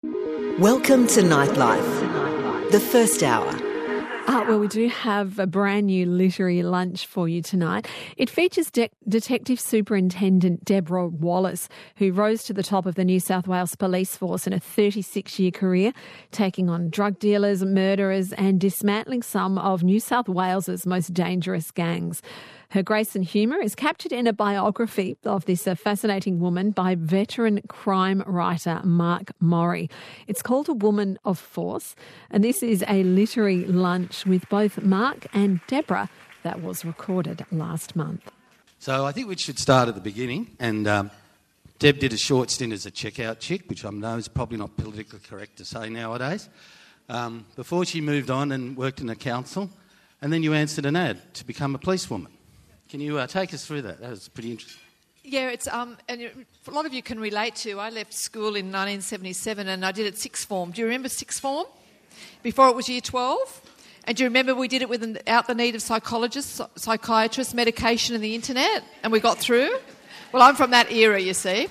Welcome to Nightlife, the first hour. Well, we do have a brand new literary lunch for you tonight. It features Detective Superintendent Deborah Wallace, who rose to the top of the New South Wales Police Force in a 36-year career, taking on drug dealers, murderers and dismantling some of New South Wales's most dangerous gangs. Her grace and humour is captured in a biography of this fascinating woman by veteran crime writer Mark Morri. It's called A Woman of Force, and this is a literary lunch with both Mark and Deborah that was recorded last month. So I think we should start at the beginning, and Deb did a short stint as a checkout chick, which I know is probably not politically correct to say nowadays, before she moved on and worked in a council, and then you answered an ad to become a policewoman. Can you take us through that? That was pretty interesting. Yeah, it's and a lot of you can relate to. I left school in 1977 and I did it sixth form. Do you remember sixth form? Before it was year 12? And do you remember we did it without the need of psychologists, psychiatrists, medication and the internet? And we got through? Well, I'm from that era, you see.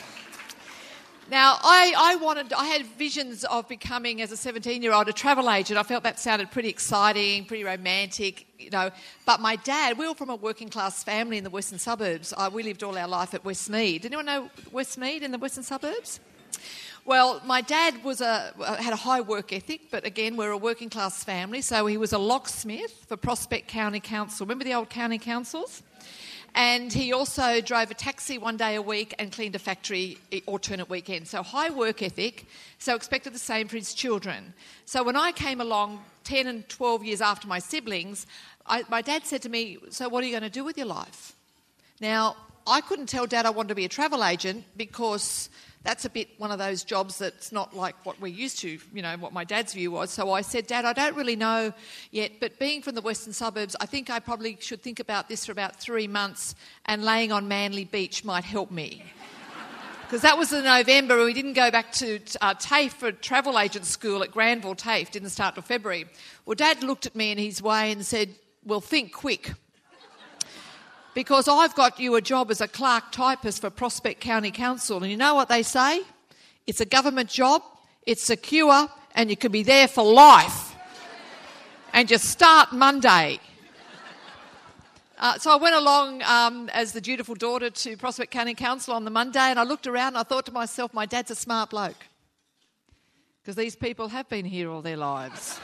Now, I had visions of becoming, as a 17-year-old, a travel agent. I felt that sounded pretty exciting, pretty romantic, you know. But my dad, we were from a working-class family in the western suburbs. We lived all our life at Westmead. Anyone know Westmead in the western suburbs? Well, my dad had a high work ethic, but again, we're a working-class family. So he was a locksmith for Prospect County Council. Remember the old county councils? And he also drove a taxi one day a week and cleaned a factory alternate weekends. So high work ethic, so expected the same for his children. So when I came along 10 and 12 years after my siblings, my dad said to me, so what are you going to do with your life? Now, I couldn't tell Dad I wanted to be a travel agent because that's a bit one of those jobs that's not like what we're used to, you know, what my dad's view was. So I said, Dad, I don't really know yet, but being from the western suburbs, I think I probably should think about this for about 3 months and laying on Manly Beach might help me. Because that was in November and we didn't go back to TAFE for travel agent school at Granville. TAFE didn't start till February. Well, Dad looked at me in his way and said, well, think quick. Because I've got you a job as a clerk typist for Prospect County Council. And you know what they say? It's a government job, it's secure, and you can be there for life. And you start Monday. So I went along as the dutiful daughter to Prospect County Council on the Monday, and I looked around and I thought to myself, my dad's a smart bloke. Because these people have been here all their lives.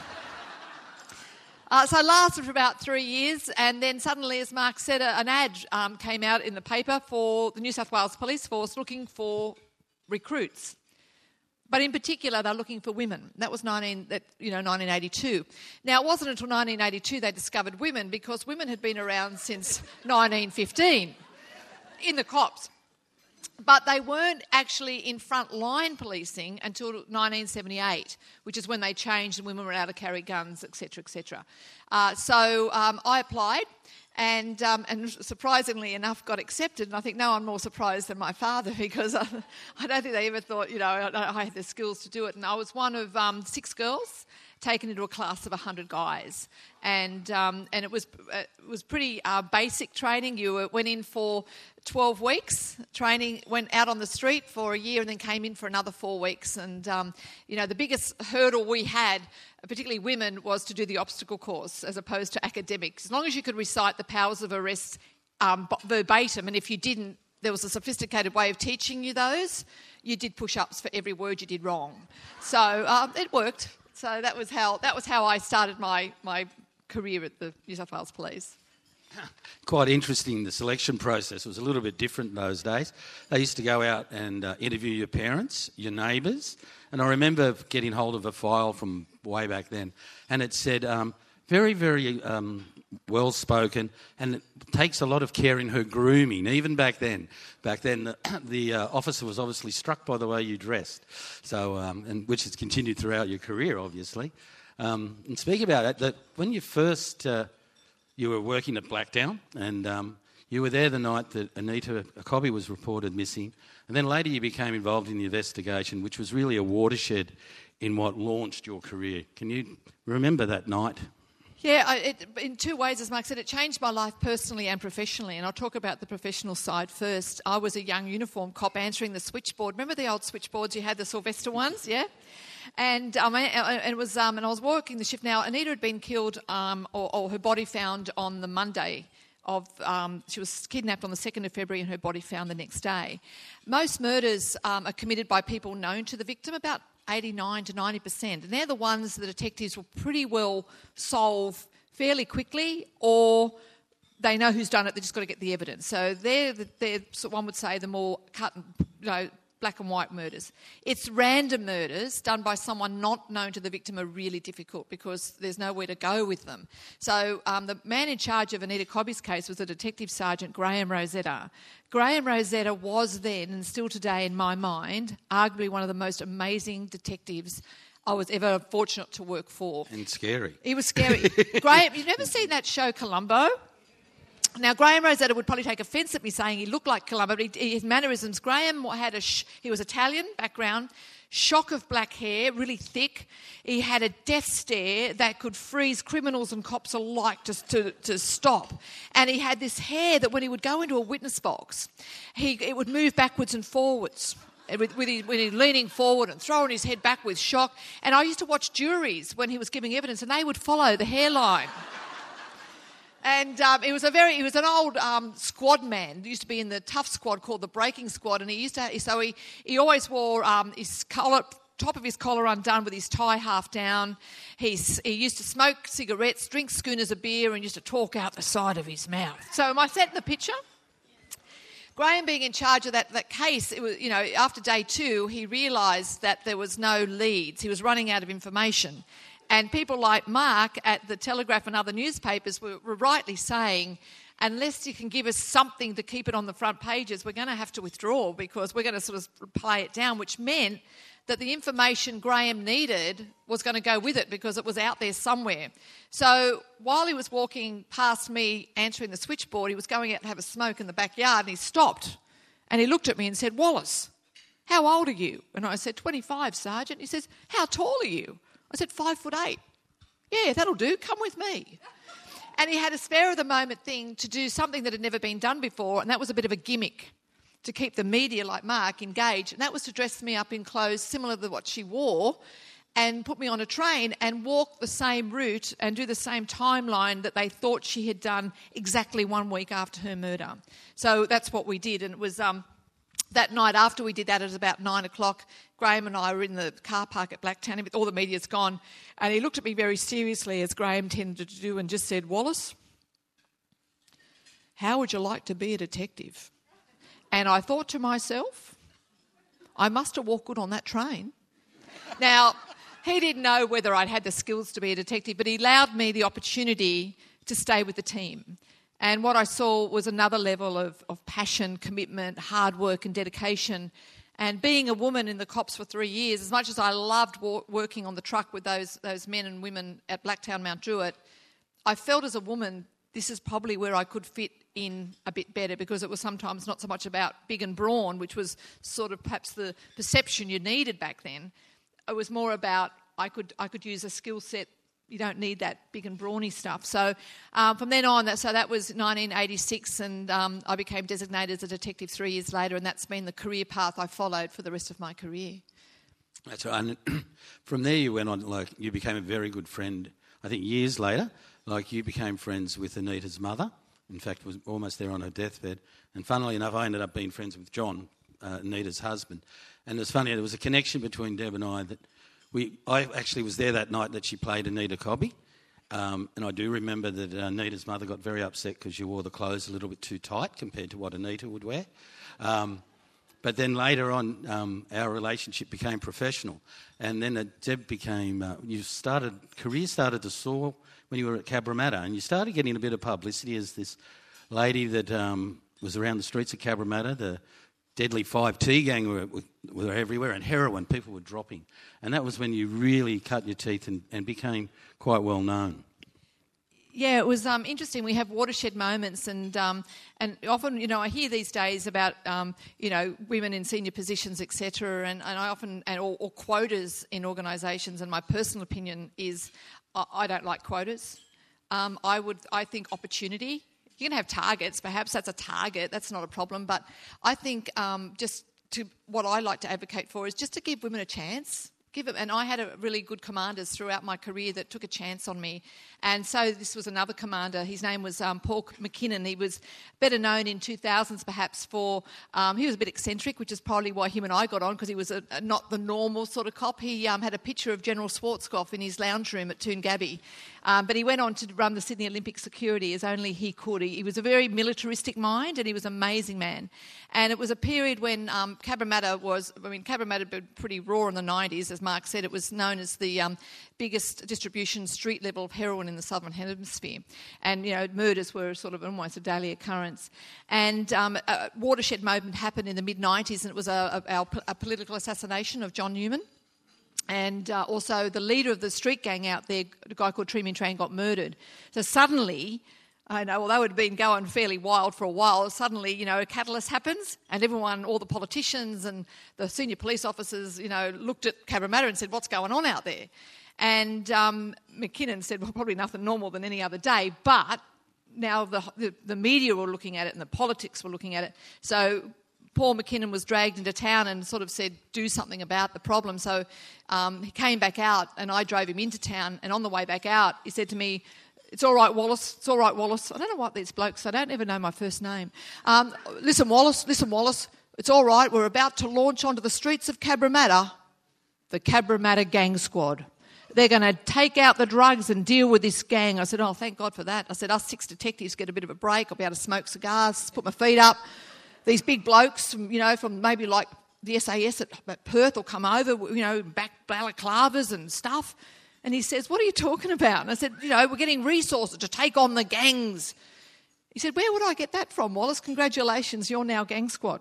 So I lasted for about 3 years, and then suddenly, as Mark said, an ad came out in the paper for the New South Wales Police Force looking for recruits. But in particular, they're looking for women. That was 1982. Now, it wasn't until 1982 they discovered women, because women had been around since 1915 in the cops. But they weren't actually in front-line policing until 1978, which is when they changed and women were allowed to carry guns, etc., etc. So I applied and surprisingly enough got accepted. And I think no one more surprised than my father, because I don't think they ever thought, you know, I had the skills to do it. And I was one of 6 girls taken into a class of 100 guys. And it was pretty basic training. You went in for 12 weeks training, went out on the street for a year and then came in for another 4 weeks. And, you know, the biggest hurdle we had, particularly women, was to do the obstacle course as opposed to academics. As long as you could recite the powers of arrest verbatim, and if you didn't, there was a sophisticated way of teaching you those. You did push-ups for every word you did wrong. So it worked. So that was how I started my career at the New South Wales Police. Quite interesting, the selection process was a little bit different in those days. They used to go out and interview your parents, your neighbours, and I remember getting hold of a file from way back then, and it said, very, very well-spoken, and it takes a lot of care in her grooming, even back then. Back then, the officer was obviously struck by the way you dressed, so and which has continued throughout your career, obviously. And speaking about that when you first... you were working at Blacktown, and you were there the night that Anita Cobby was reported missing. And then later you became involved in the investigation, which was really a watershed in what launched your career. Can you remember that night? Yeah, in two ways, as Mark said, it changed my life personally and professionally. And I'll talk about the professional side first. I was a young uniform cop answering the switchboard. Remember the old switchboards you had, the Sylvester ones? Yeah. And I was working the shift. Now, Anita had been killed, or her body found on the Monday she was kidnapped on the 2nd of February and her body found the next day. Most murders are committed by people known to the victim, about 89 to 90%. And they're the ones the detectives will pretty well solve fairly quickly, or they know who's done it, they've just got to get the evidence. So they're one would say, the more cut and, black and white murders. It's random murders done by someone not known to the victim are really difficult because there's nowhere to go with them. So the man in charge of Anita Cobby's case was a Detective Sergeant Graham Rosetta. Graham Rosetta was then, and still today in my mind, arguably one of the most amazing detectives I was ever fortunate to work for. And scary. He was scary. Graham, you've never seen that show Columbo? Now, Graham Rosetta would probably take offence at me saying he looked like Columbo, but his mannerisms. Graham had he was Italian background, shock of black hair, really thick. He had a death stare that could freeze criminals and cops alike just to stop. And he had this hair that when he would go into a witness box, it would move backwards and forwards. When he's leaning forward and throwing his head back with shock. And I used to watch juries when he was giving evidence, and they would follow the hairline. And he was an old squad man. He used to be in the tough squad called the breaking squad, and he always wore his top of his collar undone with his tie half down. He used to smoke cigarettes, drink schooners of beer, and used to talk out the side of his mouth. So am I set in the picture? Graham being in charge of that case, it was, after day 2, he realised that there was no leads. He was running out of information. And people like Mark at the Telegraph and other newspapers were rightly saying, unless you can give us something to keep it on the front pages, we're going to have to withdraw because we're going to sort of play it down, which meant that the information Graham needed was going to go with it because it was out there somewhere. So while he was walking past me answering the switchboard, he was going out to have a smoke in the backyard, and he stopped and he looked at me and said, "Wallace, how old are you?" And I said, 25, Sergeant. He says, "How tall are you?" I said, 5'8". "Yeah, that'll do. Come with me." And he had a spare of the moment thing to do something that had never been done before, and that was a bit of a gimmick to keep the media like Mark engaged. And that was to dress me up in clothes similar to what she wore and put me on a train and walk the same route and do the same timeline that they thought she had done exactly 1 week after her murder. So that's what we did. And it was that night after we did that, it was about 9 o'clock. Graham and I were in the car park at Blacktown. All the media's gone. And he looked at me very seriously, as Graham tended to do, and just said, "Wallace, how would you like to be a detective?" And I thought to myself, I must have walked good on that train. Now, he didn't know whether I'd had the skills to be a detective, but he allowed me the opportunity to stay with the team. And what I saw was another level of passion, commitment, hard work and dedication. And being a woman in the cops for 3 years, as much as I loved working on the truck with those men and women at Blacktown Mount Druitt, I felt as a woman this is probably where I could fit in a bit better, because it was sometimes not so much about big and brawn, which was sort of perhaps the perception you needed back then. It was more about I could use a skill set. You don't need that big and brawny stuff. So from then on, that was 1986, and I became designated as a detective 3 years later, and that's been the career path I followed for the rest of my career. That's right. And from there you went on, you became a very good friend. I think years later, you became friends with Anita's mother. In fact, was almost there on her deathbed. And funnily enough, I ended up being friends with John, Anita's husband. And it's funny, there was a connection between Deb and I that I actually was there that night that she played Anita Cobby. And I do remember that Anita's mother got very upset because you wore the clothes a little bit too tight compared to what Anita would wear. But then later on, our relationship became professional. And then Deb became, career started to soar when you were at Cabramatta, and you started getting a bit of publicity as this lady that was around the streets of Cabramatta. The Deadly 5T gang were everywhere, and heroin, people were dropping. And that was when you really cut your teeth and became quite well known. Yeah, it was interesting. We have watershed moments, and often, I hear these days about, women in senior positions, etc., and I often, or quotas in organisations, and my personal opinion is I don't like quotas. I think opportunity. You can have targets, perhaps that's a target, that's not a problem, but I think what I like to advocate for is just to give women a chance. And I had really good commanders throughout my career that took a chance on me. And so this was another commander. His name was Paul McKinnon. He was better known in 2000s perhaps for, he was a bit eccentric, which is probably why him and I got on, because he was not the normal sort of cop. He had a picture of General Schwarzkopf in his lounge room at Toongabbie. But he went on to run the Sydney Olympic security as only he could. He was a very militaristic mind, and he was an amazing man. And it was a period when Cabramatta had been pretty raw in the 90s. As Mark said, it was known as the biggest distribution street level of heroin in the Southern Hemisphere. And, murders were sort of almost a daily occurrence. And a watershed moment happened in the mid-90s, and it was a political assassination of John Newman. And also the leader of the street gang out there, a guy called Tree Minh Tran, got murdered. So suddenly, although it had been going fairly wild for a while, suddenly, a catalyst happens, and everyone, all the politicians and the senior police officers, looked at Cabramatta and said, what's going on out there? And McKinnon said, well, probably nothing normal than any other day, but now the media were looking at it and the politics were looking at it. So Paul McKinnon was dragged into town and sort of said, do something about the problem. So he came back out, and I drove him into town, and on the way back out, he said to me, it's all right, Wallace. It's all right, Wallace. I don't know what these blokes, I don't ever know my first name. Listen, Wallace. It's all right. We're about to launch onto the streets of Cabramatta, the Cabramatta Gang Squad. They're going to take out the drugs and deal with this gang. I said, oh, thank God for that. I said, us 6 detectives get a bit of a break. I'll be able to smoke cigars, put my feet up. These big blokes from maybe like the SAS at Perth will come over, back balaclavas and stuff. And he says, what are you talking about? And I said, we're getting resources to take on the gangs. He said, where would I get that from, Wallace? Congratulations, you're now gang squad.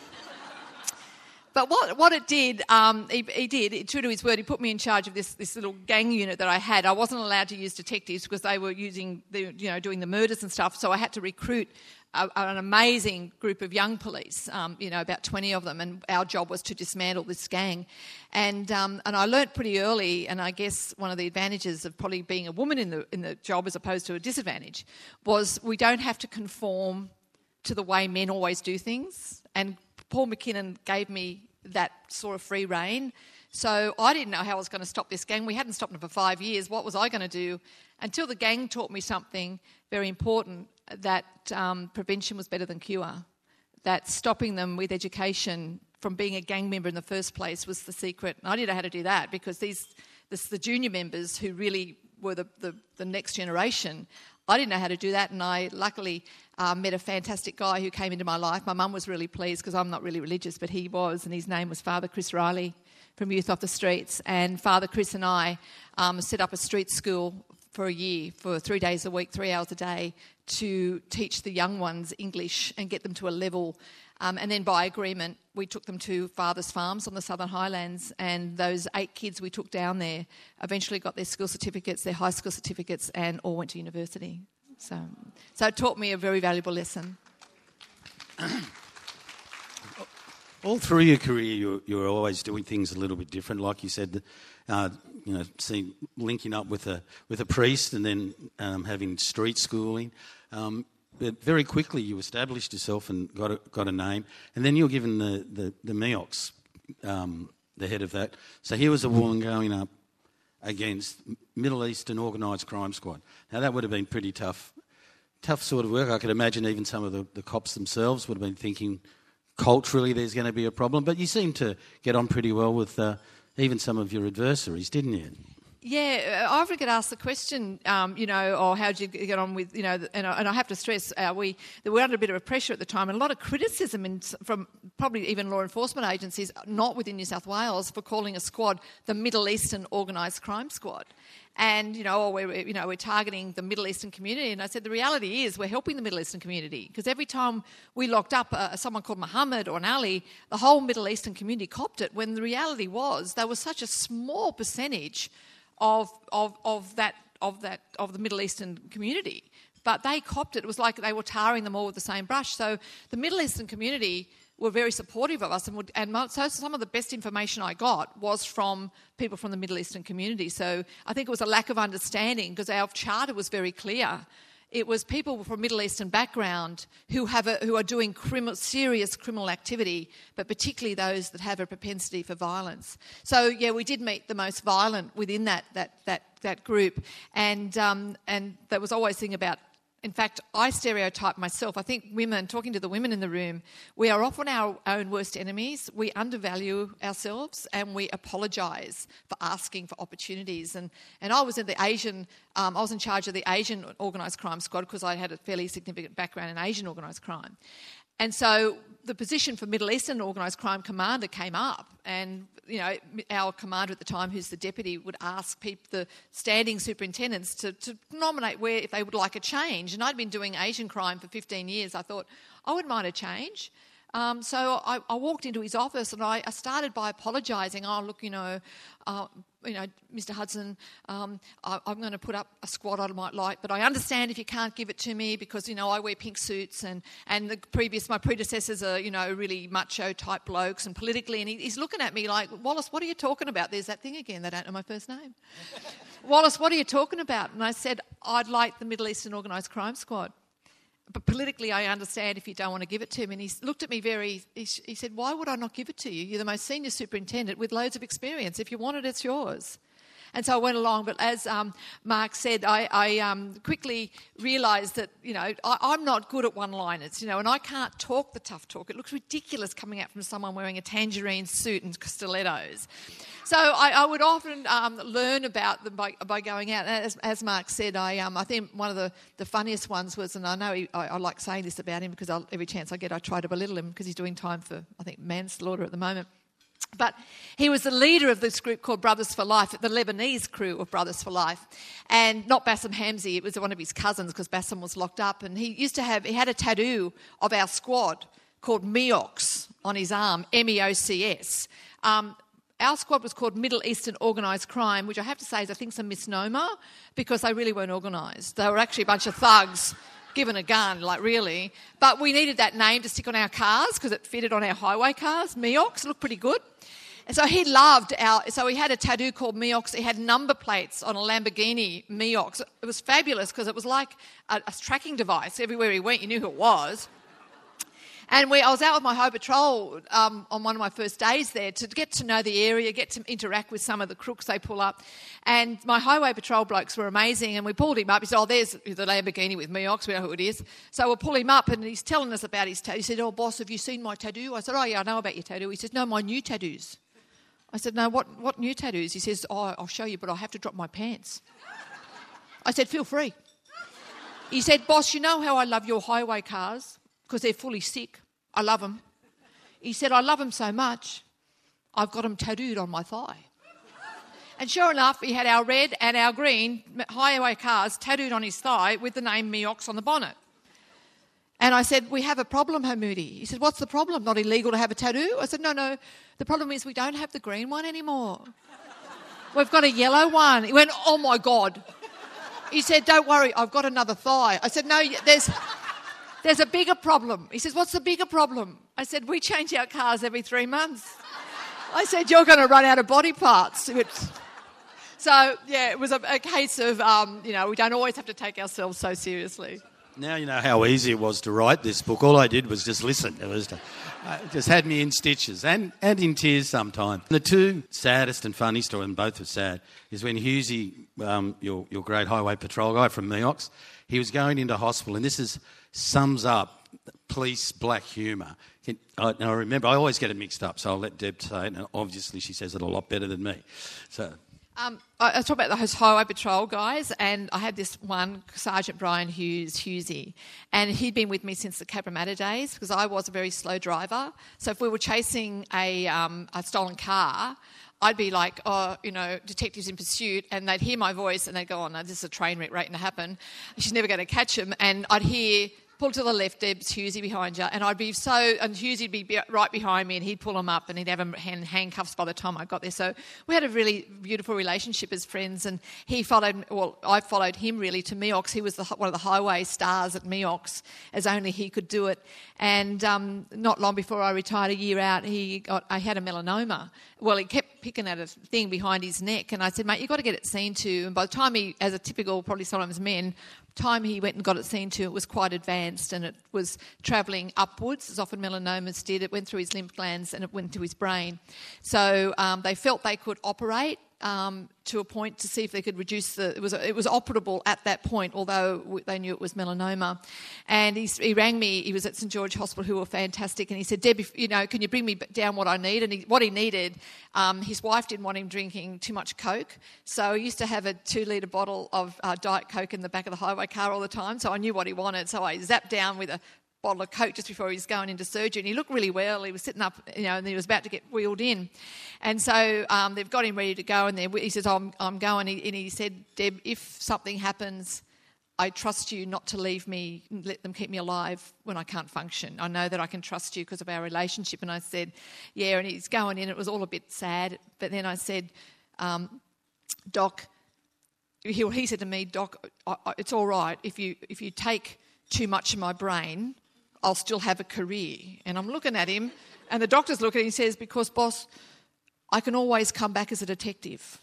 But what it did, he did, true to his word, he put me in charge of this little gang unit that I had. I wasn't allowed to use detectives because they were doing the murders and stuff, so I had to recruit an amazing group of young police, about 20 of them, and our job was to dismantle this gang. And I learnt pretty early, and I guess one of the advantages of probably being a woman in the job as opposed to a disadvantage was we don't have to conform to the way men always do things. And Paul McKinnon gave me that sort of free rein. So I didn't know how I was going to stop this gang. We hadn't stopped it for 5 years. What was I going to do? Until the gang taught me something very important, that prevention was better than cure, that stopping them with education from being a gang member in the first place was the secret. And I didn't know how to do that because the junior members who really were the next generation, I didn't know how to do that, and I luckily met a fantastic guy who came into my life. My mum was really pleased because I'm not really religious, but he was, and his name was Father Chris Riley from Youth Off the Streets. And Father Chris and I set up a street school for a year, for 3 days a week, 3 hours a day, to teach the young ones English and get them to a level. And then by agreement, we took them to Father's Farms on the Southern Highlands, and those 8 kids we took down there eventually got their school certificates, their high school certificates, and all went to university. So it taught me a very valuable lesson. All through your career, you're always doing things a little bit different. Like you said, linking up with a priest and then having street schooling. But very quickly you established yourself and got a name, and then you were given the MEOX, the head of that. So here was a woman going up against Middle Eastern organised crime squad. Now that would have been pretty tough sort of work. I could imagine even some of the cops themselves would have been thinking culturally there's going to be a problem. But you seem to get on pretty well with even some of your adversaries, didn't you? Yeah, I often get asked the question, or how did you get on with, and I have to stress, we were under a bit of a pressure at the time, and a lot of criticism from probably even law enforcement agencies, not within New South Wales, for calling a squad the Middle Eastern Organised Crime Squad. And, we're targeting the Middle Eastern community. And I said, the reality is we're helping the Middle Eastern community, because every time we locked up someone called Muhammad or an Ali, the whole Middle Eastern community copped it, when the reality was there was such a small percentage of the Middle Eastern community, but they copped it. It was like they were tarring them all with the same brush. So the Middle Eastern community were very supportive of us, so some of the best information I got was from people from the Middle Eastern community. So I think it was a lack of understanding, because our charter was very clear. It was people from Middle Eastern background who are doing serious criminal activity, but particularly those that have a propensity for violence. So yeah, we did meet the most violent within that group, and there was always thing about. In fact, I stereotype myself. I think women, talking to the women in the room, we are often our own worst enemies. We undervalue ourselves and we apologise for asking for opportunities. And I was in I was in charge of the Asian organised crime squad, because I had a fairly significant background in Asian organised crime. And so the position for Middle Eastern organised crime commander came up, and our commander at the time, who's the deputy, would ask the standing superintendents to nominate if they would like a change. And I'd been doing Asian crime for 15 years. I thought, I wouldn't mind a change. So I walked into his office and I started by apologising. Oh, look, Mr. Hudson, I'm going to put up a squad I might like, but I understand if you can't give it to me because, I wear pink suits and my predecessors are, really macho type blokes and politically. And he's looking at me like, Wallace, what are you talking about? There's that thing again. They don't know my first name. Wallace, what are you talking about? And I said, I'd like the Middle Eastern Organised Crime Squad. But politically, I understand if you don't want to give it to me. And he looked at me he said, why would I not give it to you? You're the most senior superintendent with loads of experience. If you want it, it's yours. And so I went along. But as Mark said, I quickly realised that, I'm not good at one-liners, and I can't talk the tough talk. It looks ridiculous coming out from someone wearing a tangerine suit and stilettos. So I would often learn about them by going out. And as Mark said, I think one of the funniest ones was, and I know I like saying this about him because every chance I get I try to belittle him because he's doing time for, I think, manslaughter at the moment. But he was the leader of this group called Brothers for Life, the Lebanese crew of Brothers for Life. And not Bassem Hamzy, it was one of his cousins because Bassem was locked up. And he had a tattoo of our squad called MEOCS on his arm, MEOCS. Our squad was called Middle Eastern Organised Crime, which I have to say is, I think, a misnomer because they really weren't organised. They were actually a bunch of thugs given a gun, really. But we needed that name to stick on our cars because it fitted on our highway cars. MEOCS looked pretty good. And so he loved so he had a tattoo called MEOCS. He had number plates on a Lamborghini MEOCS. It was fabulous because it was like a tracking device. Everywhere he went, you knew who it was. And I was out with my highway patrol on one of my first days there to get to know the area, get to interact with some of the crooks they pull up. And my highway patrol blokes were amazing, and we pulled him up. He said, there's the Lamborghini with MEOCS, we know who it is. So we'll pull him up, and he's telling us about his tattoo. He said, boss, have you seen my tattoo? I said, yeah, I know about your tattoo. He says, no, my new tattoos. I said, no, what new tattoos? He says, I'll show you, but I have to drop my pants. I said, feel free. He said, boss, you know how I love your highway cars? Because they're fully sick. I love them. He said, I love them so much, I've got them tattooed on my thigh. And sure enough, he had our red and our green highway cars tattooed on his thigh with the name MEOCS on the bonnet. And I said, we have a problem, Hamoudi. He said, what's the problem? Not illegal to have a tattoo? I said, no, the problem is we don't have the green one anymore. We've got a yellow one. He went, oh my God. He said, don't worry, I've got another thigh. I said, no, there's a bigger problem. He says, what's the bigger problem? I said, we change our cars every 3 months. I said, you're going to run out of body parts. So, yeah, it was a case of, we don't always have to take ourselves so seriously. Now you know how easy it was to write this book. All I did was just listen. It just had me in stitches and in tears sometimes. The two saddest and funny stories, and both are sad, is when Husey, your great highway patrol guy from MEOCS, he was going into hospital, and this sums up police black humour. I remember, I always get it mixed up, so I'll let Deb say it, and obviously she says it a lot better than me. So... I was talking about those highway patrol guys, and I had this one, Sergeant Brian Husey, and he'd been with me since the Cabramatta days because I was a very slow driver. So if we were chasing a stolen car, I'd be like, detectives in pursuit, and they'd hear my voice and they'd go, oh no, this is a train wreck waiting to happen. She's never going to catch him. And I'd hear pull to the left, Deb's Hughesy behind you. And and Hughesy'd be right behind me and he'd pull him up and he'd have him in handcuffs by the time I got there. So we had a really beautiful relationship as friends, and I followed him really to Meox. He was one of the highway stars at Meox, as only he could do it. And not long before I retired, a year out, I had a melanoma. Well, he kept picking at a thing behind his neck, and I said, mate, you've got to get it seen to. And by the time he, as a typical, probably sometimes men, time he went and got it seen to, it was quite advanced and it was travelling upwards, as often melanomas did. It went through his lymph glands and it went to his brain. So they felt they could operate to a point to see if they could reduce it was operable at that point, although they knew it was melanoma. And he rang me. He was at St George Hospital, who were fantastic, and he said, Deb, can you bring me down what I need? And what he needed, his wife didn't want him drinking too much Coke, so he used to have a 2-litre bottle of Diet Coke in the back of the highway car all the time, so I knew what he wanted. So I zapped down with a bottle of Coke just before he was going into surgery, and he looked really well. He was sitting up, and he was about to get wheeled in. And so they've got him ready to go, and he says, I'm going. And he said, Deb, if something happens, I trust you not to leave me, let them keep me alive when I can't function. I know that I can trust you because of our relationship. And I said, yeah, and he's going in. It was all a bit sad. But then I said, Doc, he said to me, Doc, it's all right. If you take too much of my brain, I'll still have a career. And I'm looking at him, and the doctor's looking at him and says, because, boss, I can always come back as a detective.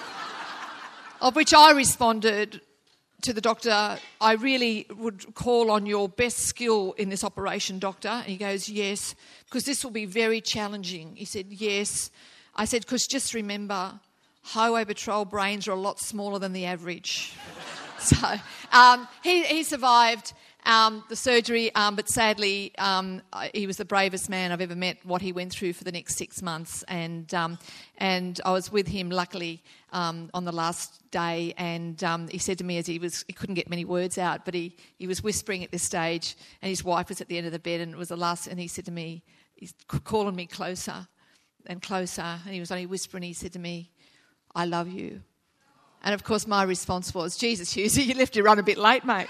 Of which I responded to the doctor, I really would call on your best skill in this operation, doctor. And he goes, yes, because this will be very challenging. He said, yes. I said, because just remember, highway patrol brains are a lot smaller than the average. So he survived the surgery, but sadly he was the bravest man I've ever met. What he went through for the next 6 months, and I was with him luckily on the last day, and he said to me as he couldn't get many words out, but he was whispering at this stage, and his wife was at the end of the bed, and it was the last, and he said to me, he's calling me closer and closer, and he was only whispering. He said to me, I love you. And of course my response was, Jesus, Hughesy, you left your run a bit late, mate.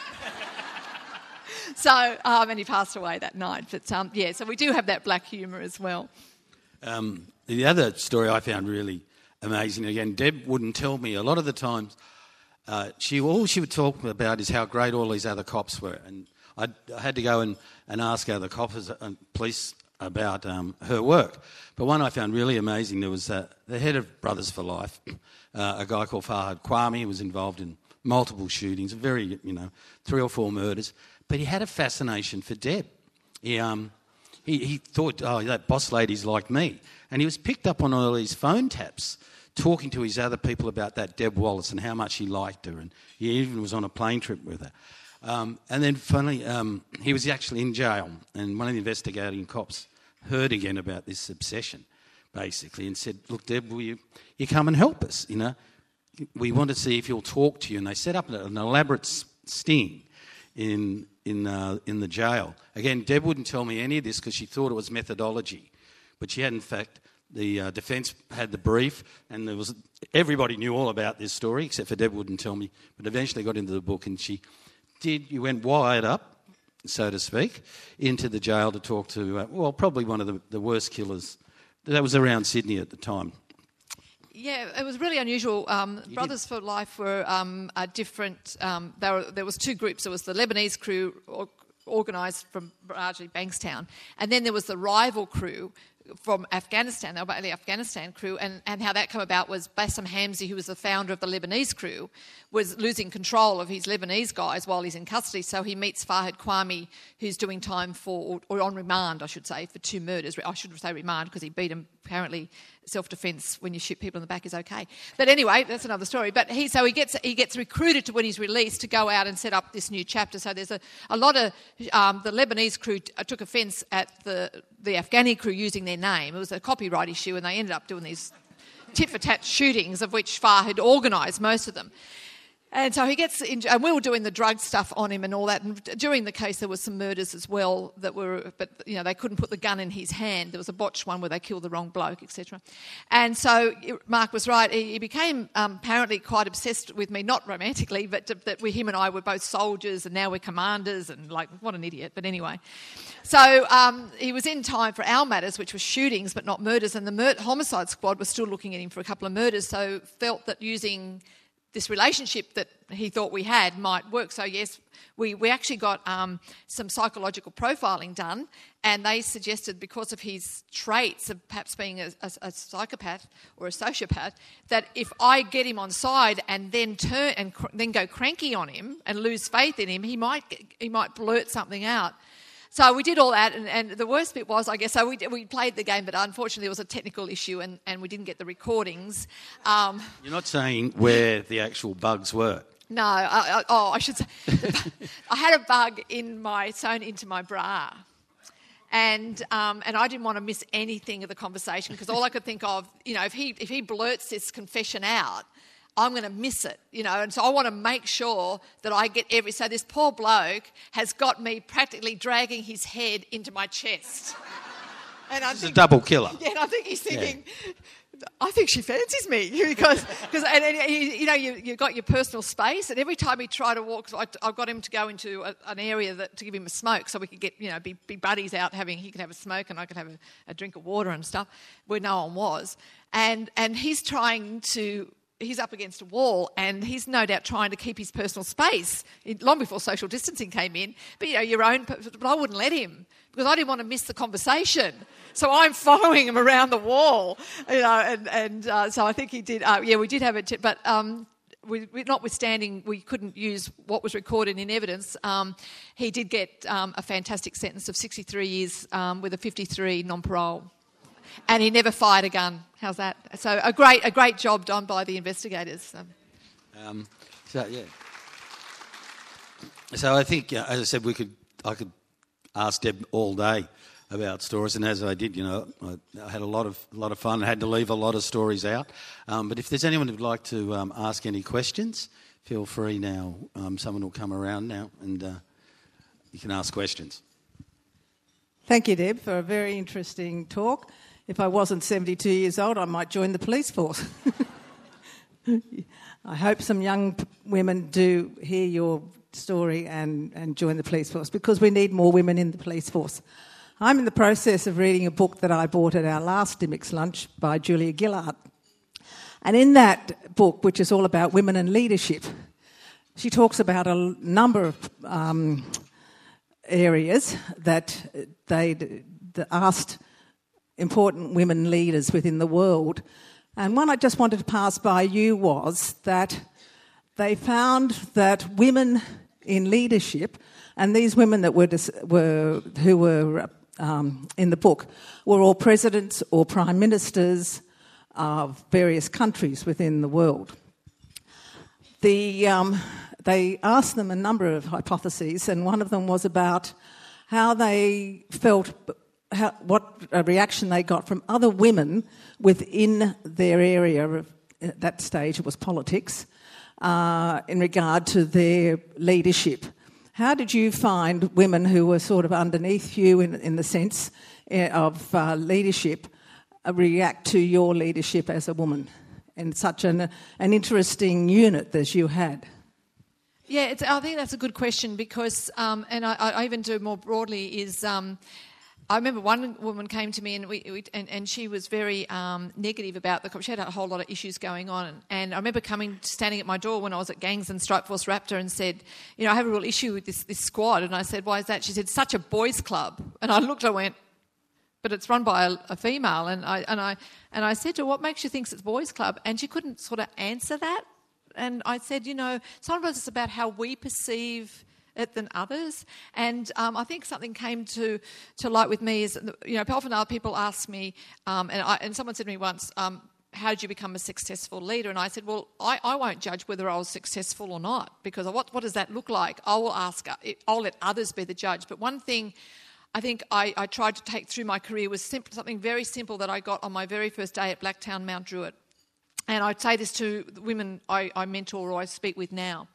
So, and he passed away that night. But, so we do have that black humour as well. The other story I found really amazing, again, Deb wouldn't tell me. A lot of the times, all she would talk about is how great all these other cops were. And I had to go and ask other cops and police about her work. But one I found really amazing, there was the head of Brothers for Life, a guy called Farhad Kwame, who was involved in multiple shootings, 3 or 4 murders. But he had a fascination for Deb. He thought, that boss lady's like me. And he was picked up on all these phone taps talking to his other people about that Deb Wallace and how much he liked her. And he even was on a plane trip with her. And then finally, he was actually in jail. And one of the investigating cops heard again about this obsession, basically, and said, look, Deb, will you come and help us? We want to see if he'll talk to you. And they set up an elaborate sting in the jail. Again, Deb wouldn't tell me any of this because she thought it was methodology. But she had, in fact, the defence had the brief, and everybody knew all about this story, except for Deb wouldn't tell me. But eventually got into the book, and you went wired up, so to speak, into the jail to talk to, probably one of the worst killers that was around Sydney at the time. Yeah, it was really unusual. Brothers for Life were a different. There was 2 groups. There was the Lebanese crew organised from largely Bankstown, and then there was the rival crew from Afghanistan. They were the Afghanistan crew, and how that came about was Bassem Hamzy, who was the founder of the Lebanese crew, was losing control of his Lebanese guys while he's in custody. So he meets Farhad Kwame, who's doing time or on remand, I should say, for 2 murders. I shouldn't say remand because he beat him. Apparently, self-defence when you shoot people in the back is okay. But anyway, that's another story. But he gets recruited when he's released to go out and set up this new chapter. So there's a lot of the Lebanese crew took offence at the Afghani crew using their name. It was a copyright issue, and they ended up doing these tit-for-tat shootings, of which Farhad organised most of them. And so he gets in, and we were doing the drug stuff on him and all that. And during the case, there were some murders as well that were, but they couldn't put the gun in his hand. There was a botched one where they killed the wrong bloke, etc. And so Mark was right. He became apparently quite obsessed with me, not romantically, but that him and I were both soldiers, and now we're commanders, and like, what an idiot. But anyway, so he was in time for our matters, which were shootings but not murders, and the homicide squad was still looking at him for a couple of murders. So felt that using this relationship that he thought we had might work. So yes, we actually got some psychological profiling done, and they suggested, because of his traits of perhaps being a psychopath or a sociopath, that if I get him on side and then turn and then go cranky on him and lose faith in him, he might blurt something out. So we did all that, and the worst bit was, I guess, so we played the game, but unfortunately there was a technical issue and we didn't get the recordings. You're not saying where the actual bugs were? No, I should say. I had a bug sewn into my bra. And I didn't want to miss anything of the conversation, because all I could think of, if he blurts this confession out, I'm going to miss it, and so I want to make sure that I get so this poor bloke has got me practically dragging his head into my chest. And It's a double killer. Yeah, and I think he's thinking, I think she fancies me, because you've got your personal space, and every time he tried to walk, I've got him to go into an area to give him a smoke, so we could get, be buddies out he could have a smoke and I could have a drink of water and stuff, where no one was. And he's up against a wall, and he's no doubt trying to keep his personal space long before social distancing came in. But your own. But I wouldn't let him, because I didn't want to miss the conversation. So I'm following him around the wall, so I think he did. We did have it, but notwithstanding we couldn't use what was recorded in evidence, he did get a fantastic sentence of 63 years with a 53 non-parole. And he never fired a gun. How's that? So a great job done by the investigators. So I think, as I said, I could ask Deb all day about stories, and as I did, I had a lot of fun. I had to leave a lot of stories out. But if there's anyone who'd like to ask any questions, feel free now. Someone will come around now, and you can ask questions. Thank you, Deb, for a very interesting talk. If I wasn't 72 years old, I might join the police force. I hope some young women do hear your story and join the police force, because we need more women in the police force. I'm in the process of reading a book that I bought at our last Dymocks lunch by Julia Gillard. And in that book, which is all about women and leadership, she talks about a number of areas that they asked important women leaders within the world. And one I just wanted to pass by you was that they found that women in leadership, and these women that who were in the book, were all presidents or prime ministers of various countries within the world. They asked them a number of hypotheses, and one of them was about how they felt, what reaction they got from other women within their area. At that stage it was politics, in regard to their leadership. How did you find women who were sort of underneath you in the sense of leadership react to your leadership as a woman in such an interesting unit as you had? Yeah, I think that's a good question, because, and I even do more broadly, is I remember one woman came to me and she was very negative about she had a whole lot of issues going on. And I remember standing at my door when I was at Gangs and Strike Force Raptor and said, I have a real issue with this squad. And I said, why is that? She said, such a boys' club. And I looked, I went, but it's run by a female. And I said to her, what makes you think it's boys' club? And she couldn't sort of answer that. And I said, sometimes it's about how we perceive it than others. And I think something came to light with me is, often other people ask me, and someone said to me once, how did you become a successful leader? And I said, well, I won't judge whether I was successful or not, because what does that look like? I'll let others be the judge. But one thing I think I tried to take through my career was something very simple that I got on my very first day at Blacktown Mount Druitt. And I'd say this to the women I mentor or I speak with now.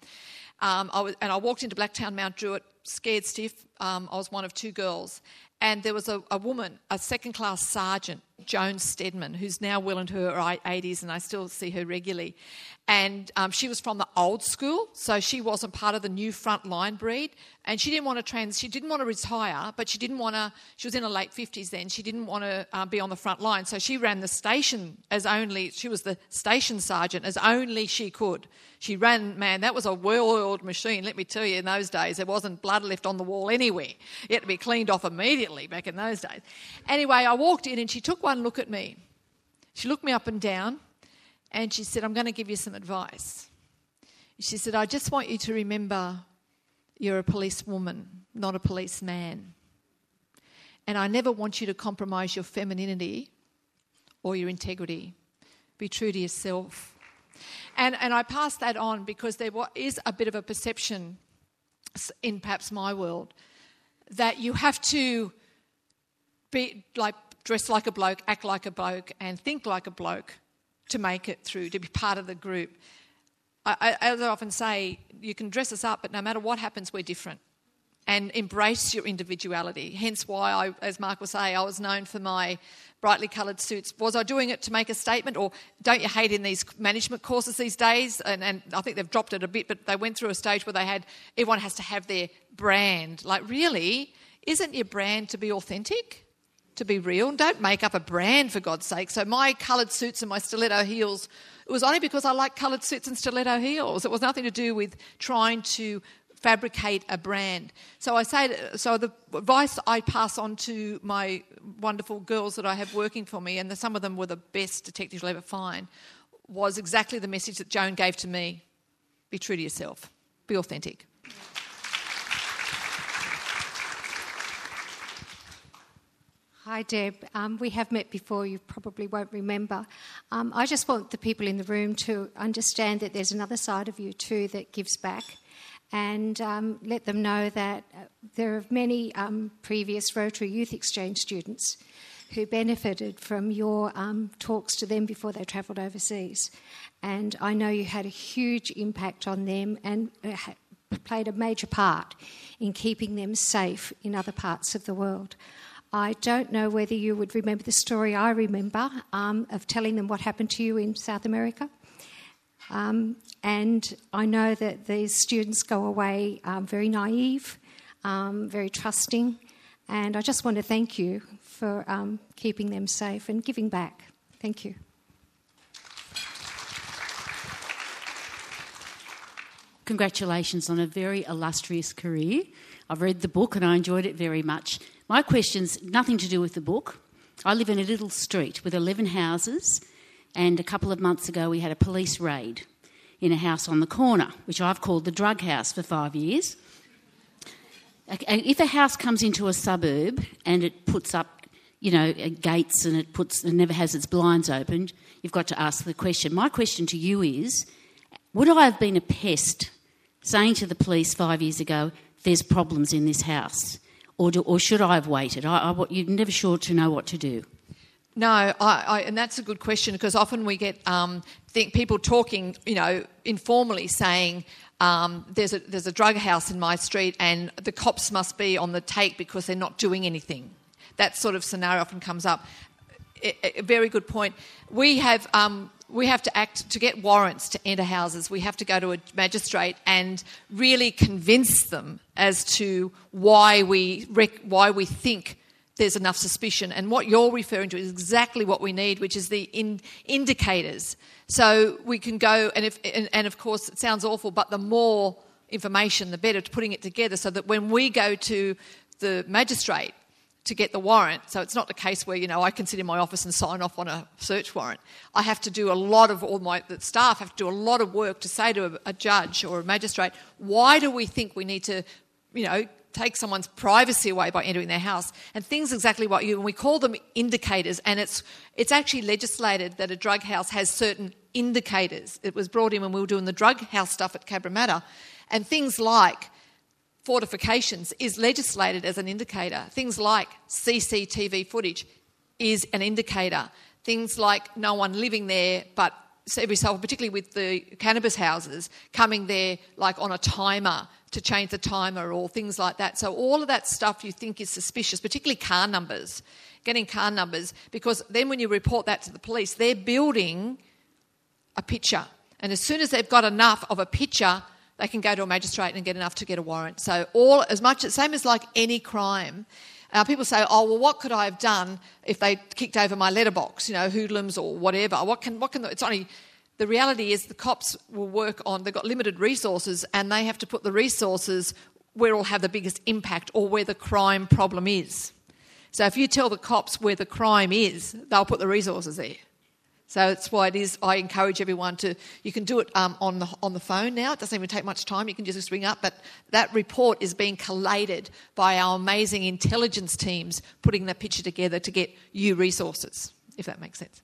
I walked into Blacktown Mount Druitt, scared stiff. I was one of two girls. And there was a woman, a second-class sergeant, Joan Stedman, who's now well into her 80s, and I still see her regularly. And she was from the old school, so she wasn't part of the new frontline breed. And she didn't want to retire, but she was in her late 50s then. She didn't want to be on the front line. So she ran the station she was the station sergeant as only she could. She ran, man, that was a well-oiled machine, let me tell you, in those days. There wasn't blood left on the wall anywhere. You had to be cleaned off immediately back in those days. Anyway, I walked in and she took one look at me. She looked me up and down and she said, I'm going to give you some advice. She said, I just want you to remember you're a policewoman, not a policeman. And I never want you to compromise your femininity or your integrity. Be true to yourself. And I pass that on because there is a bit of a perception in perhaps my world that you have to be like dress like a bloke, act like a bloke, and think like a bloke to make it through, to be part of the group. As I often say, you can dress us up, but no matter what happens, we're different. And embrace your individuality. Hence why, as Mark was saying, I was known for my brightly coloured suits. Was I doing it to make a statement? Or don't you hate in these management courses these days? And I think they've dropped it a bit, but they went through a stage where everyone has to have their brand. Like, really? Isn't your brand to be authentic? To be real? Don't make up a brand, for God's sake. So my coloured suits and my stiletto heels, it was only because I like coloured suits and stiletto heels. It was nothing to do with trying to fabricate a brand. So the advice I pass on to my wonderful girls that I have working for me, and some of them were the best detectives you'll ever find, was exactly the message that Joan gave to me. Be true to yourself. Be authentic. Hi, Deb. We have met before, you probably won't remember. I just want the people in the room to understand that there's another side of you too that gives back, and let them know that there are many previous Rotary Youth Exchange students who benefited from your talks to them before they travelled overseas. And I know you had a huge impact on them and played a major part in keeping them safe in other parts of the world. I don't know whether you would remember the story I remember of telling them what happened to you in South America. And I know that these students go away very naive, very trusting, and I just want to thank you for keeping them safe and giving back. Thank you. Congratulations on a very illustrious career. I've read the book and I enjoyed it very much. My question's nothing to do with the book. I live in a little street with 11 houses, and a couple of months ago we had a police raid in a house on the corner, which I've called the drug house for 5 years. If a house comes into a suburb and it puts up, gates and it never has its blinds opened, you've got to ask the question. My question to you is, would I have been a pest saying to the police 5 years ago, there's problems in this house? Or should I have waited? You're never sure to know what to do. No, and that's a good question, because often we get people talking, informally saying there's a drug house in my street and the cops must be on the take because they're not doing anything. That sort of scenario often comes up. A very good point. We have to act to get warrants to enter houses. We have to go to a magistrate and really convince them as to why we think there's enough suspicion. And what you're referring to is exactly what we need, which is the indicators. So we can go, and of course it sounds awful, but the more information, the better, to putting it together so that when we go to the magistrate to get the warrant, so it's not the case where, I can sit in my office and sign off on a search warrant. I have to do the staff have to do a lot of work to say to a judge or a magistrate, why do we think we need to, take someone's privacy away by entering their house? And things exactly what and we call them indicators, and it's actually legislated that a drug house has certain indicators. It was brought in when we were doing the drug house stuff at Cabramatta, and things like fortifications is legislated as an indicator. Things like CCTV footage is an indicator. Things like no one living there but every so often, particularly with the cannabis houses, coming there like on a timer to change the timer or things like that. So all of that stuff you think is suspicious, particularly car numbers, getting car numbers, because then when you report that to the police, they're building a picture. And as soon as they've got enough of a picture, they can go to a magistrate and get enough to get a warrant. So same as like any crime. People say, oh, well, what could I have done if they kicked over my letterbox, hoodlums or whatever? The reality is the cops will work on, they've got limited resources and they have to put the resources where it'll have the biggest impact or where the crime problem is. So if you tell the cops where the crime is, they'll put the resources there. So that's why I encourage everyone you can do it on the phone now. It doesn't even take much time. You can just ring up. But that report is being collated by our amazing intelligence teams putting that picture together to get you resources, if that makes sense.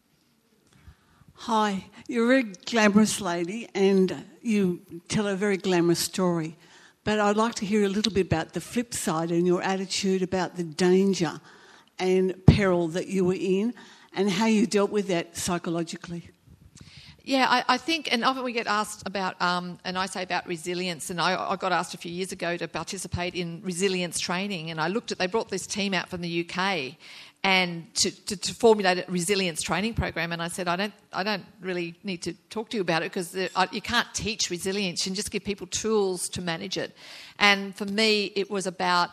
Hi, you're a very glamorous lady and you tell a very glamorous story. But I'd like to hear a little bit about the flip side and your attitude about the danger and peril that you were in and how you dealt with that psychologically. Yeah, I think, and often we get asked about, and I say about resilience, and I got asked a few years ago to participate in resilience training, and they brought this team out from the UK and to formulate a resilience training program, and I said, I don't really need to talk to you about it because you can't teach resilience, you can just give people tools to manage it. And for me, it was about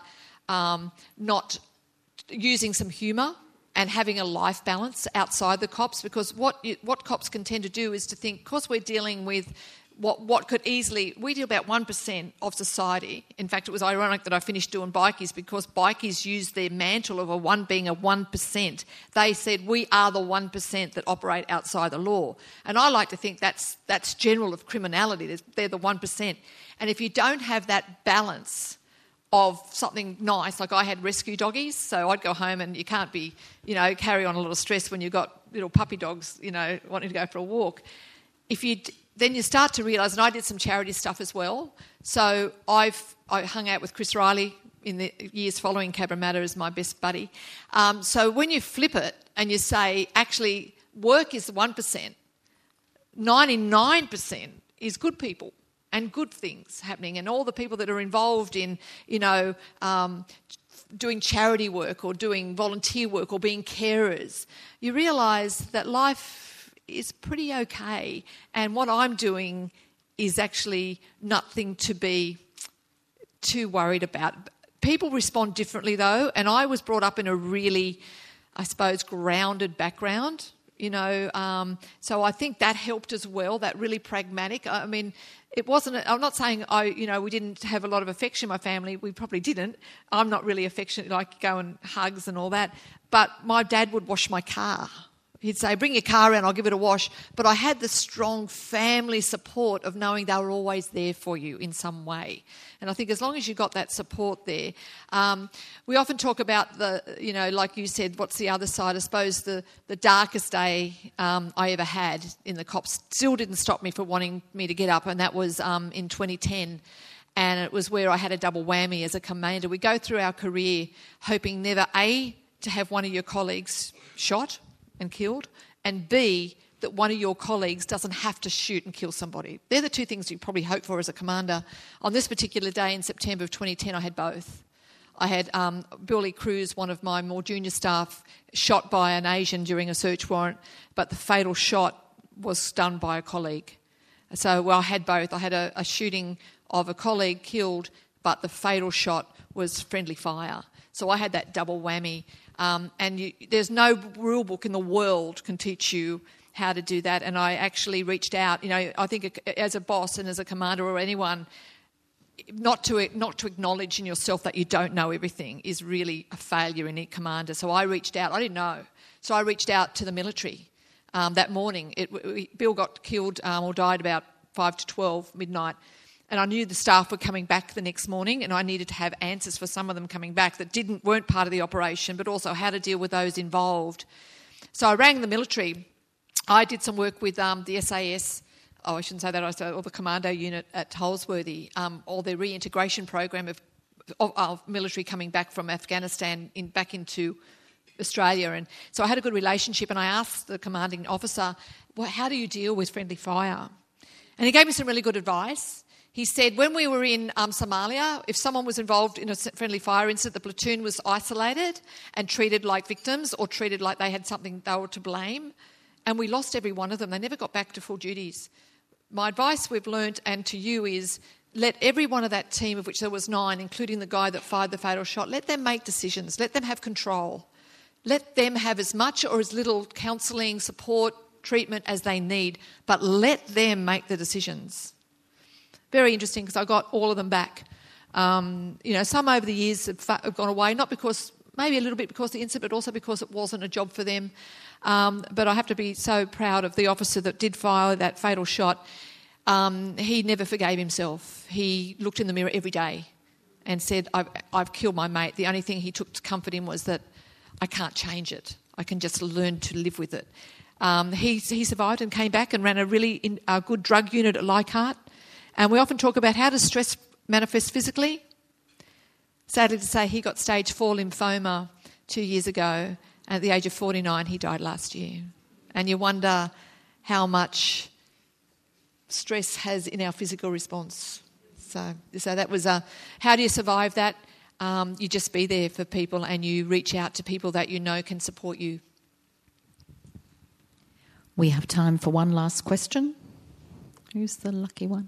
not using some humour and having a life balance outside the cops, because what cops can tend to do is to think, because we're dealing with what could easily... We deal about 1% of society. In fact, it was ironic that I finished doing bikies because bikies used their mantle of being a 1%. They said, we are the 1% that operate outside the law. And I like to think that's general of criminality. They're the 1%. And if you don't have that balance of something nice, like I had rescue doggies, so I'd go home and you can't be, carry on a lot of stress when you've got little puppy dogs, wanting to go for a walk. Then you start to realise, and I did some charity stuff as well, so I hung out with Chris Riley in the years following Cabramatta as my best buddy. So when you flip it and you say, actually, work is 1%, 99% is good people and good things happening, and all the people that are involved in, doing charity work or doing volunteer work or being carers, you realise that life is pretty okay, and what I'm doing is actually nothing to be too worried about. People respond differently though, and I was brought up in a really, I suppose, grounded background, so I think that helped as well, that really pragmatic. I mean, it wasn't, I'm not saying we didn't have a lot of affection in my family. We probably didn't. I'm not really affectionate, like going hugs and all that. But my dad would wash my car. He'd say, bring your car around, I'll give it a wash. But I had the strong family support of knowing they were always there for you in some way. And I think as long as you got that support there, we often talk about like you said, what's the other side? I suppose the darkest day I ever had in the cops still didn't stop me from wanting me to get up, and that was in 2010. And it was where I had a double whammy as a commander. We go through our career hoping never, A, to have one of your colleagues shot and killed, and B, that one of your colleagues doesn't have to shoot and kill somebody. They're the two things you probably hope for as a commander. On this particular day in September of 2010, I had both. I had Billy Cruz, one of my more junior staff, shot by an Asian during a search warrant, but the fatal shot was done by a colleague. So I had both. I had a shooting of a colleague killed, but the fatal shot was friendly fire. So I had that double whammy. There's no rule book in the world can teach you how to do that. And I actually reached out. I think as a boss and as a commander or anyone, not to acknowledge in yourself that you don't know everything is really a failure in a commander. So I reached out. I didn't know. So I reached out to the military that morning. Bill got killed or died about 5 to 12 midnight. And I knew the staff were coming back the next morning, and I needed to have answers for some of them coming back that weren't part of the operation, but also how to deal with those involved. So I rang the military. I did some work with the SAS. Oh, I shouldn't say that. Or the commando unit at Holsworthy, or their reintegration program of military coming back from Afghanistan back into Australia. And so I had a good relationship, and I asked the commanding officer, well, how do you deal with friendly fire? And he gave me some really good advice. He said when we were in Somalia, if someone was involved in a friendly fire incident, the platoon was isolated and treated like victims or treated like they had something they were to blame. And we lost every one of them. They never got back to full duties. My advice we've learnt, and to you, is let every one of that team, of which there was 9, including the guy that fired the fatal shot, let them make decisions. Let them have control. Let them have as much or as little counselling, support, treatment as they need, but let them make the decisions. Very interesting, because I got all of them back. Some over the years have gone away, not because, maybe a little bit because of the incident, but also because it wasn't a job for them. But I have to be so proud of the officer that did fire that fatal shot. He never forgave himself. He looked in the mirror every day and said, I've killed my mate. The only thing he took to comfort him was that I can't change it. I can just learn to live with it. He survived and came back and ran a good drug unit at Leichhardt. And we often talk about how does stress manifest physically. Sadly to say, he got stage 4 lymphoma 2 years ago. At the age of 49, he died last year. And you wonder how much stress has in our physical response. So that was how do you survive that? You just be there for people, and you reach out to people that you know can support you. We have time for one last question. Who's the lucky one?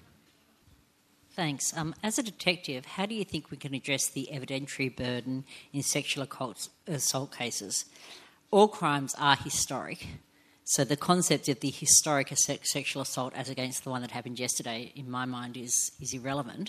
Thanks. As a detective, how do you think we can address the evidentiary burden in sexual assault cases? All crimes are historic, so the concept of the historic sexual assault as against the one that happened yesterday, in my mind, is irrelevant.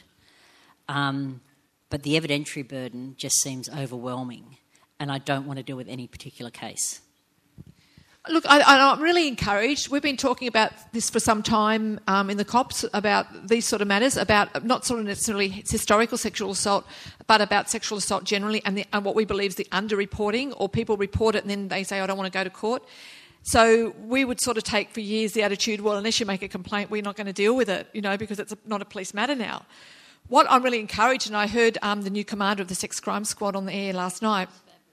But the evidentiary burden just seems overwhelming, and I don't want to deal with any particular case. Look, I'm really encouraged. We've been talking about this for some time in the COPS, about these sort of matters, about not sort of necessarily historical sexual assault, but about sexual assault generally, and what we believe is the under-reporting, or people report it and then they say, I don't want to go to court. So we would sort of take for years the attitude, well, unless you make a complaint, we're not going to deal with it, because it's not a police matter now. What I'm really encouraged, and I heard the new commander of the Sex Crime Squad on the air last night,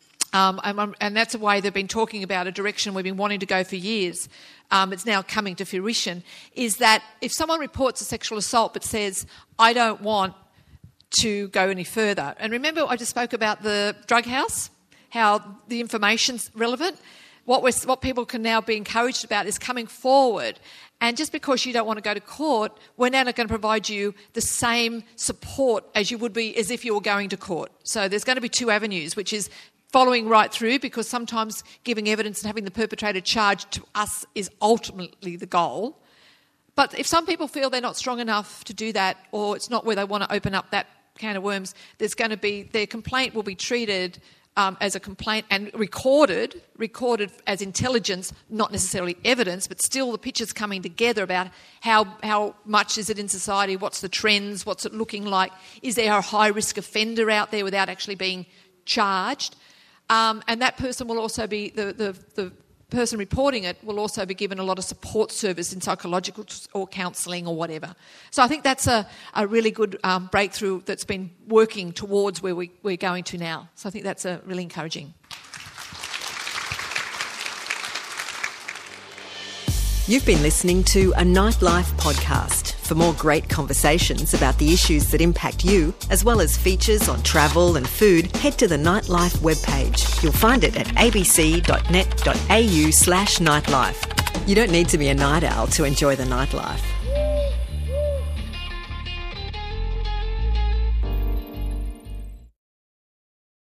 and that's a way they've been talking about, a direction we've been wanting to go for years. It's now coming to fruition, is that if someone reports a sexual assault but says, I don't want to go any further, and remember I just spoke about the drug house, how the information's relevant. What people can now be encouraged about is coming forward, and just because you don't want to go to court, we're now going to provide you the same support as you would be as if you were going to court. So there's going to be 2 avenues, which is following right through, because sometimes giving evidence and having the perpetrator charged to us is ultimately the goal. But if some people feel they're not strong enough to do that, or it's not where they want to open up that can of worms, their complaint will be treated as a complaint and recorded as intelligence, not necessarily evidence, but still the picture's coming together about how much is it in society, what's the trends, what's it looking like, is there a high-risk offender out there without actually being charged? And that person will also be, the person reporting it will also be given a lot of support service in psychological or counselling or whatever. So I think that's a really good breakthrough that's been working towards where we're going to now. So I think that's really encouraging. You've been listening to a Nightlife podcast. For more great conversations about the issues that impact you, as well as features on travel and food, head to the Nightlife webpage. You'll find it at abc.net.au/nightlife. You don't need to be a night owl to enjoy the Nightlife.